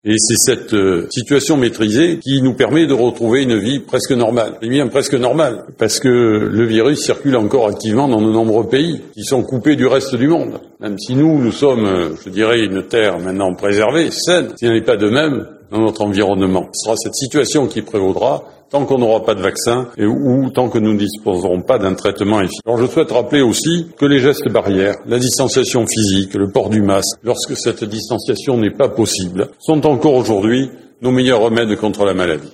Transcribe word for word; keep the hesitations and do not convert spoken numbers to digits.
Et c'est cette euh, situation maîtrisée qui nous permet de retrouver une vie presque normale. Et bien presque normale, parce que le virus circule encore activement dans de nombreux pays qui sont coupés du reste du monde. Même si nous, nous sommes, je dirais, une terre maintenant préservée, saine, s'il n'en est pas de même dans notre environnement. Ce sera cette situation qui prévaudra tant qu'on n'aura pas de vaccin et ou tant que nous ne disposerons pas d'un traitement efficace. Alors je souhaite rappeler aussi que les gestes barrières, la distanciation physique, le port du masque, lorsque cette distanciation n'est pas possible, sont encore aujourd'hui nos meilleurs remèdes contre la maladie.